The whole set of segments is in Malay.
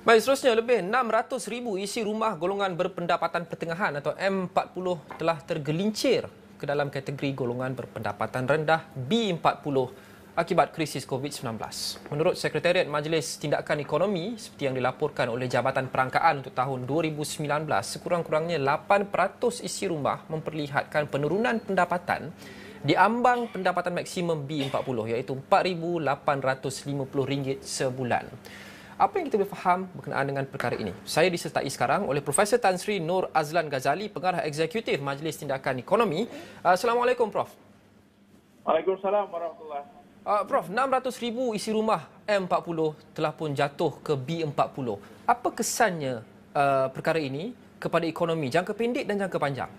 Baik, seterusnya lebih 600,000 isi rumah golongan berpendapatan pertengahan atau M40 telah tergelincir ke dalam kategori golongan berpendapatan rendah B40 akibat krisis COVID-19. Menurut Sekretariat Majlis Tindakan Ekonomi seperti yang dilaporkan oleh Jabatan Perangkaan untuk tahun 2019, sekurang-kurangnya 8% isi rumah memperlihatkan penurunan pendapatan di ambang pendapatan maksimum B40 iaitu RM4,850 sebulan. Apa yang kita boleh faham berkenaan dengan perkara ini? Saya disertai sekarang oleh Profesor Tan Sri Nur Azlan Ghazali, Pengarah Eksekutif Majlis Tindakan Ekonomi. Assalamualaikum, Prof. Waalaikumsalam warahmatullahi. Prof, 600,000 isi rumah M40 telah pun jatuh ke B40. Apa kesannya perkara ini kepada ekonomi jangka pendek dan jangka panjang?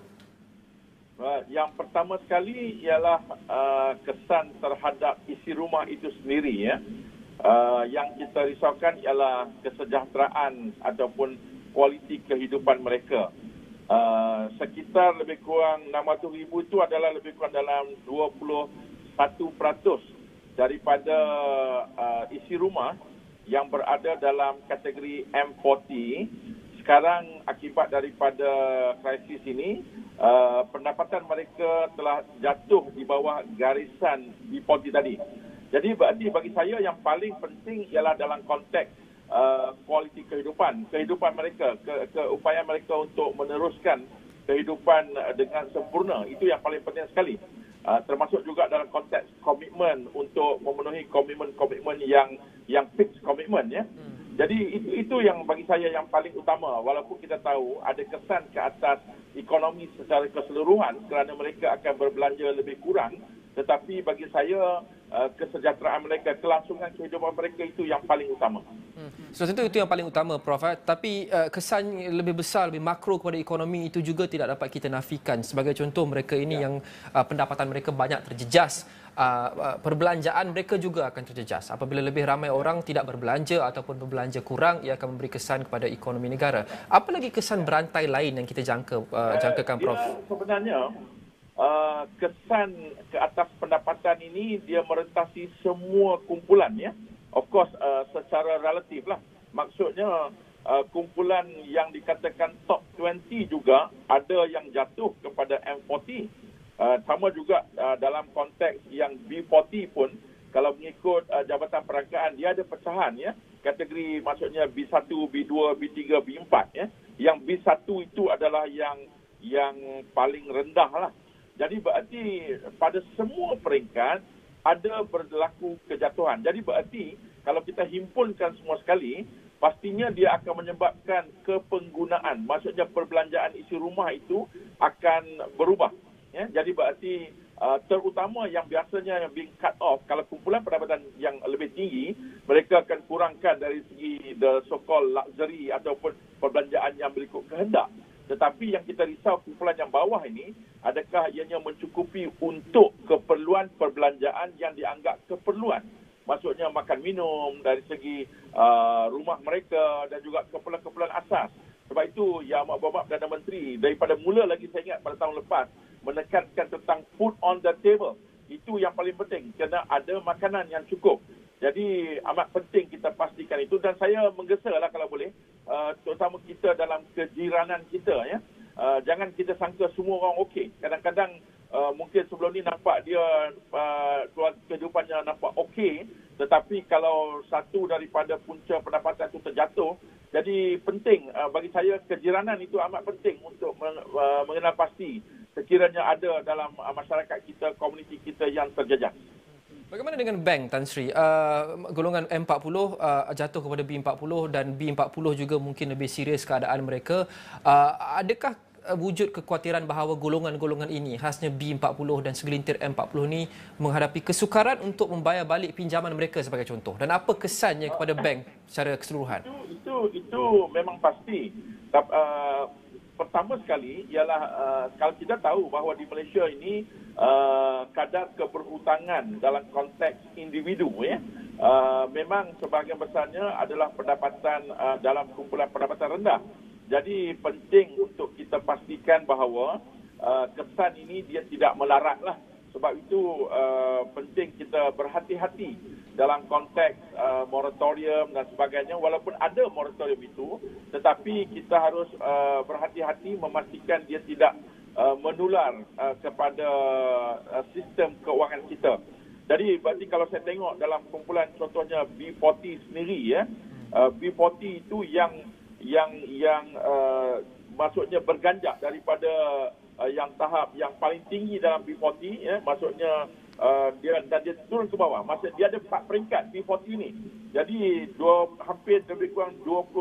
Yang pertama sekali ialah kesan terhadap isi rumah itu sendiri, ya. Yang kita risaukan ialah kesejahteraan ataupun kualiti kehidupan mereka. Sekitar lebih kurang 600,000 itu adalah lebih kurang dalam 21% daripada isi rumah yang berada dalam kategori M40. Sekarang akibat daripada krisis ini, pendapatan mereka telah jatuh di bawah garisan B40 tadi. Jadi bagi saya yang paling penting ialah dalam konteks kualiti kehidupan mereka, keupayaan mereka untuk meneruskan kehidupan dengan sempurna. Itu yang paling penting sekali. Termasuk juga dalam konteks komitmen untuk memenuhi komitmen yang fix komitmen, ya. Jadi itu yang bagi saya yang paling utama, walaupun kita tahu ada kesan ke atas ekonomi secara keseluruhan kerana mereka akan berbelanja lebih kurang, tetapi bagi saya kesejahteraan mereka, kelangsungan kehidupan mereka itu yang paling utama. So, tentu itu yang paling utama, Prof. Tapi kesan lebih besar, lebih makro kepada ekonomi itu juga tidak dapat kita nafikan. Sebagai contoh, mereka ini yang pendapatan mereka banyak terjejas. Perbelanjaan mereka juga akan terjejas. Apabila lebih ramai orang tidak berbelanja ataupun berbelanja kurang, ia akan memberi kesan kepada ekonomi negara. Apa lagi kesan berantai lain yang kita jangkakan, Prof? Sebenarnya kesan ke atas pendapatan ini dia merentasi semua kumpulan, ya. Of course secara relatif lah. Maksudnya kumpulan yang dikatakan top 20 juga ada yang jatuh kepada M40. Sama juga dalam konteks yang B40 pun, kalau mengikut Jabatan Perangkaan, dia ada pecahan, ya. Kategori maksudnya B1, B2, B3, B4, ya. Yang B1 itu adalah yang paling rendah lah. Jadi berarti pada semua peringkat ada berlaku kejatuhan. Jadi berarti kalau kita himpunkan semua sekali, pastinya dia akan menyebabkan kepenggunaan. Maksudnya perbelanjaan isi rumah itu akan berubah. Ya? Jadi berarti terutama yang biasanya yang being cut off, kalau kumpulan pendapatan yang lebih tinggi, mereka akan kurangkan dari segi the so-called luxury ataupun perbelanjaan yang berikut kehendak. Tetapi yang kita risau kumpulan yang bawah ini, adakah ianya mencukupi untuk keperluan perbelanjaan yang dianggap keperluan? Maksudnya makan minum, dari segi rumah mereka dan juga keperluan-keperluan asas. Sebab itu, Ya Amat Berhormat Perdana Menteri, daripada mula lagi saya ingat pada tahun lepas, menekankan tentang food on the table. Itu yang paling penting, kena ada makanan yang cukup. Jadi amat penting kita pastikan itu, dan saya menggesalah kalau boleh, terutama kita dalam kejiranan kita, ya. Jangan kita sangka semua orang okey. Kadang-kadang mungkin sebelum ni nampak dia kehidupannya nampak okey, tetapi kalau satu daripada punca pendapatan itu terjatuh, jadi penting bagi saya kejiranan itu amat penting untuk mengenal pasti sekiranya ada dalam masyarakat kita, komuniti kita yang terjejas. Bagaimana dengan bank, Tan Sri? Golongan M40 jatuh kepada B40 dan B40 juga mungkin lebih serius keadaan mereka. Adakah wujud kekhawatiran bahawa golongan-golongan ini, khasnya B40 dan segelintir M40 ini, menghadapi kesukaran untuk membayar balik pinjaman mereka sebagai contoh? Dan apa kesannya kepada bank secara keseluruhan? Itu memang pasti. Pertama sekali ialah kalau kita tahu bahawa di Malaysia ini kadar keberhutangan dalam konteks individu, ya, memang sebahagian besarnya adalah pendapatan dalam kumpulan pendapatan rendah. Jadi penting untuk kita pastikan bahawa kesan ini dia tidak melaratlah. Sebab itu penting kita berhati-hati dalam konteks moratorium dan sebagainya, walaupun ada moratorium itu, tetapi kita harus berhati-hati memastikan dia tidak menular kepada sistem keuangan kita. Jadi berarti kalau saya tengok dalam kumpulan contohnya B40 sendiri, B40 itu yang maksudnya berganjak daripada yang tahap yang paling tinggi dalam B40, maksudnya dia turun ke bawah. Maksudnya dia ada 4 peringkat B40 ini. Jadi hampir lebih kurang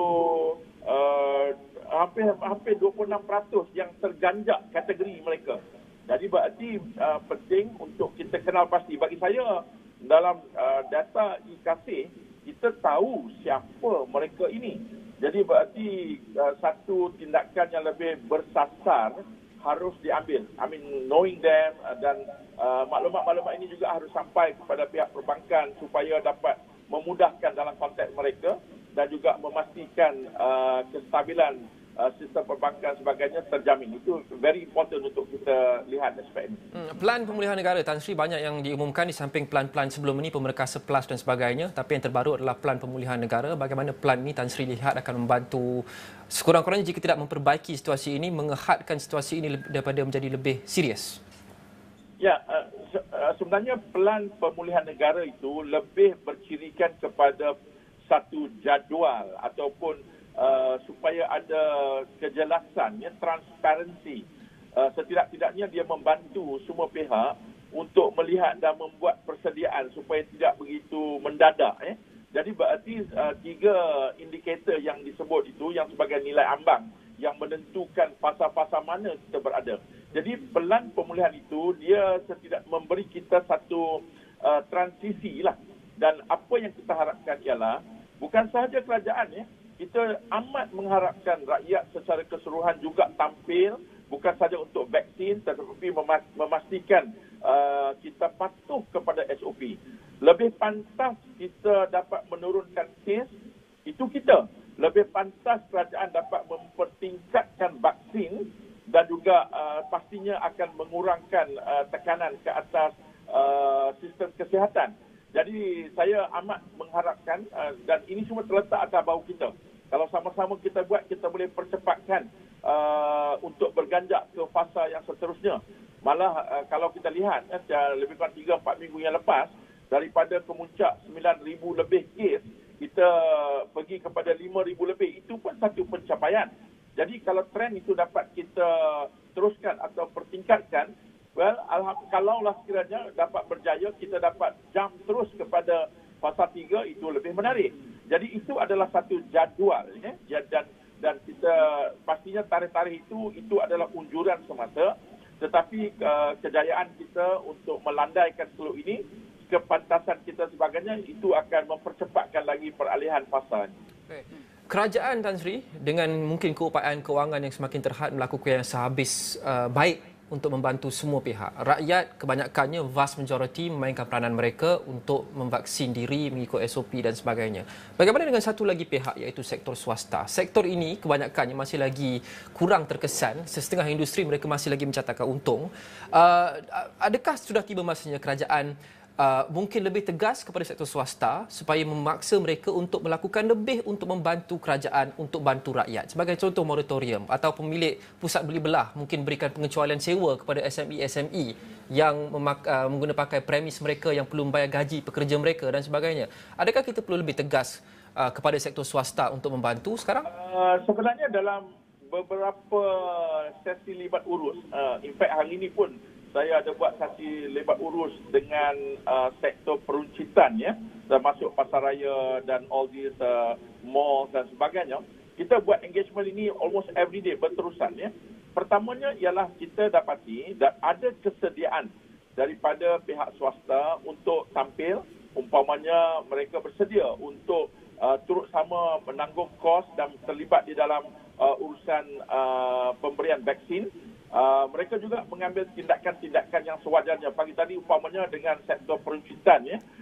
26% yang terganjak kategori mereka. Jadi berarti penting untuk kita kenal pasti. Bagi saya dalam data IKC kita tahu siapa mereka ini. Jadi berarti satu tindakan yang lebih bersasar harus diambil. Knowing them dan maklumat-maklumat ini juga harus sampai kepada pihak perbankan supaya dapat memudahkan dalam konteks mereka dan juga memastikan kestabilan sistem perbankan sebagainya terjamin. Itu very important untuk kita lihat aspek ini. Pelan pemulihan negara, Tan Sri, banyak yang diumumkan di samping pelan-pelan sebelum ini, Pemerkasa Plus dan sebagainya. Tapi yang terbaru adalah pelan pemulihan negara. Bagaimana pelan ini Tan Sri lihat akan membantu sekurang-kurangnya jika tidak memperbaiki situasi ini, mengehadkan situasi ini daripada menjadi lebih serius? Ya, sebenarnya pelan pemulihan negara itu lebih bercirikan kepada satu jadual ataupun supaya ada kejelasan, transparansi. Setidak-tidaknya dia membantu semua pihak untuk melihat dan membuat persediaan supaya tidak begitu mendadak. Jadi berarti 3 indikator yang disebut itu yang sebagai nilai ambang yang menentukan fasa-fasa mana kita berada. Jadi pelan pemulihan itu dia setidak memberi kita satu transisi lah. Dan apa yang kita harapkan ialah bukan sahaja kerajaan, kita amat mengharapkan rakyat secara keseluruhan juga tampil, bukan sahaja untuk vaksin tetapi memastikan kita patuh kepada SOP. Lebih pantas kita dapat menurunkan kes, itu kita. Lebih pantas kerajaan dapat mempertingkatkan vaksin dan juga pastinya akan mengurangkan tekanan ke atas sistem kesihatan. Jadi saya amat mengharapkan dan ini semua terletak atas bahu kita. Kalau sama-sama kita buat, kita boleh percepatkan untuk berganjak ke fasa yang seterusnya. Malah kalau kita lihat lebih kurang 3-4 minggu yang lepas, daripada kemuncak 9,000 lebih kes, kita pergi kepada 5,000 lebih. Itu pun satu pencapaian. Jadi kalau trend itu dapat kita teruskan atau pertingkatkan, kalaulah sekiranya dapat berjaya, kita dapat jump terus kepada fasa 3, itu lebih menarik. Jadi itu adalah satu jadual, dan kita pastinya tarikh-tarikh itu adalah unjuran semata, tetapi kejayaan kita untuk melandaikan seluruh ini, kepantasan kita sebagainya, itu akan mempercepatkan lagi peralihan fasa ini. Kerajaan, Tan Sri, dengan mungkin keupayaan kewangan yang semakin terhad melakukan yang sehabis baik untuk membantu semua pihak. Rakyat kebanyakannya, vast majority, memainkan peranan mereka untuk memvaksin diri mengikut SOP dan sebagainya. Bagaimana dengan satu lagi pihak, iaitu sektor swasta? Sektor ini kebanyakannya masih lagi kurang terkesan. Setengah industri mereka masih lagi mencatatkan untung. Adakah sudah tiba masanya kerajaan mungkin lebih tegas kepada sektor swasta supaya memaksa mereka untuk melakukan lebih untuk membantu kerajaan untuk bantu rakyat? Sebagai contoh moratorium atau pemilik pusat beli belah mungkin berikan pengecualian sewa kepada SME yang menggunakan pakai premis mereka yang perlu membayar gaji pekerja mereka dan sebagainya. Adakah kita perlu lebih tegas kepada sektor swasta untuk membantu sekarang? Sebenarnya dalam beberapa sesi libat urus, in fact hari ini pun saya ada buat sesi lebat urus dengan sektor peruncitan, termasuk pasaraya dan all these malls dan sebagainya. Kita buat engagement ini almost every day, berterusan. Pertamanya ialah kita dapati dan ada kesediaan daripada pihak swasta untuk tampil, umpamanya mereka bersedia untuk turut sama menanggung kos dan terlibat di dalam urusan pemberian vaksin. Mereka juga mengambil tindakan-tindakan yang sewajarnya. Pagi tadi umpamanya dengan sektor peruncitan,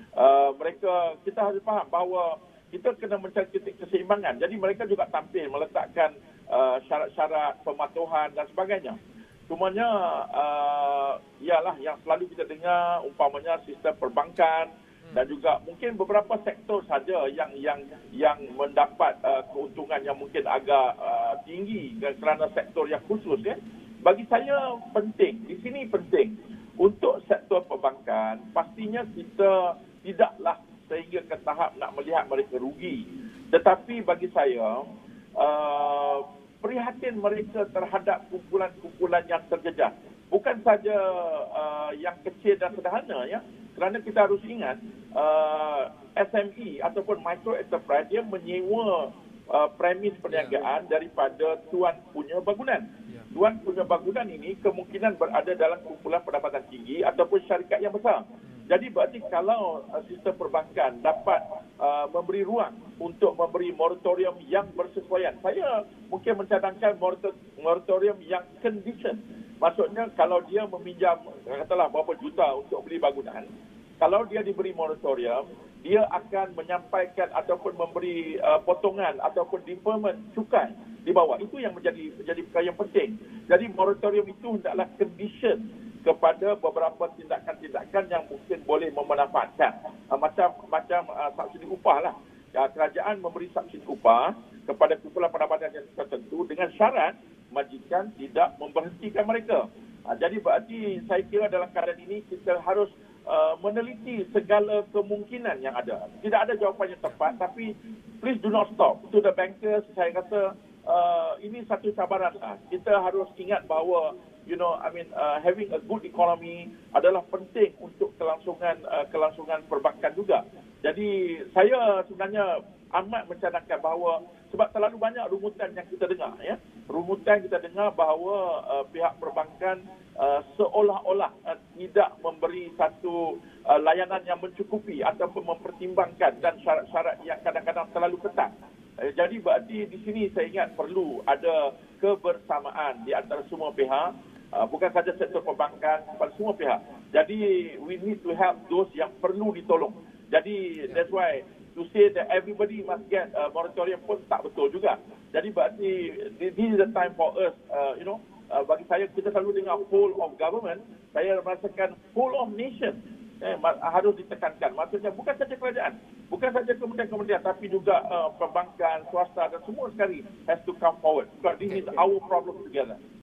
kita harus faham bahawa kita kena mencari titik keseimbangan. Jadi mereka juga tampil meletakkan syarat-syarat pematuhan dan sebagainya. Cumanya ialah yang selalu kita dengar umpamanya sistem perbankan dan juga mungkin beberapa sektor saja yang mendapat keuntungan yang mungkin agak tinggi kerana sektor yang khusus ya. Bagi saya penting, di sini penting untuk sektor perbankan, pastinya kita tidaklah sehingga ke tahap nak melihat mereka rugi. Tetapi bagi saya prihatin mereka terhadap kumpulan-kumpulan yang terjejas. Bukan saja yang kecil dan sederhana ya. Kerana kita harus ingat SME ataupun micro enterprise dia menyewa premis perniagaan daripada tuan punya bangunan. Tuan punya bangunan ini kemungkinan berada dalam kumpulan pendapatan tinggi ataupun syarikat yang besar. Jadi berarti kalau sistem perbankan dapat memberi ruang untuk memberi moratorium yang bersesuaian. Saya mungkin mencadangkan moratorium yang condition. Maksudnya kalau dia meminjam katalah berapa juta untuk beli bangunan, kalau dia diberi moratorium, dia akan menyampaikan ataupun memberi potongan ataupun deferment cukai di bawah. Itu yang menjadi perkara yang penting. Jadi moratorium itu hendaklah condition kepada beberapa tindakan-tindakan yang mungkin boleh memanfaatkan. Macam subsidi upah lah. Kerajaan memberi subsidi upah kepada kumpulan pendapatan yang tertentu dengan syarat majikan tidak memberhentikan mereka. Jadi berarti saya kira dalam keadaan ini kita harus meneliti segala kemungkinan yang ada. Tidak ada jawapan yang tepat, tapi please do not stop. To the bankers, saya rasa ini satu cabaran. Kita harus ingat bahawa having a good economy adalah penting untuk kelangsungan perbankan juga. Jadi saya sebenarnya amat mencadangkan bahawa sebab terlalu banyak rumutan yang kita dengar ya. Rumutan kita dengar bahawa pihak perbankan seolah-olah tidak memberi satu layanan yang mencukupi ataupun mempertimbangkan dan syarat-syarat yang kadang-kadang terlalu ketat. Jadi berarti di sini saya ingat perlu ada kebersamaan di antara semua pihak, bukan saja sektor perbankan, kepada semua pihak. Jadi we need to help those yang perlu ditolong. Jadi that's why to say that everybody must get moratorium pun tak betul juga. Jadi berarti this is the time for us, bagi saya kita selalu dengar whole of government, saya merasakan whole of nation harus ditekankan. Maksudnya bukan saja kerajaan, bukan saja kementerian-kementerian, tapi juga perbankan, swasta dan semua sekali has to come forward. Because this is our problem together.